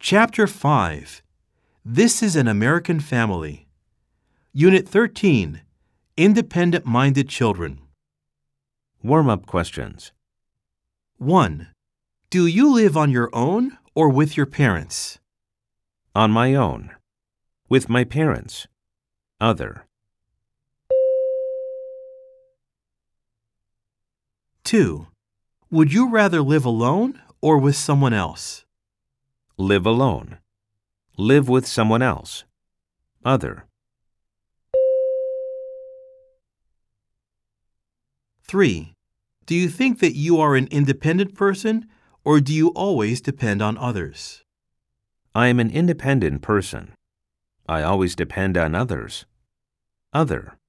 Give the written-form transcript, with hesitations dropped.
Chapter 5. This is an American Family. Unit 13. Independent-minded children. Warm-up questions. 1. Do you live on your own or with your parents? On my own. With my parents. Other. 2. Would you rather live alone or with someone else? Live alone. Live with someone else. Other. 3. Do you think that you are an independent person or do you always depend on others? I am an independent person. I always depend on others. Other.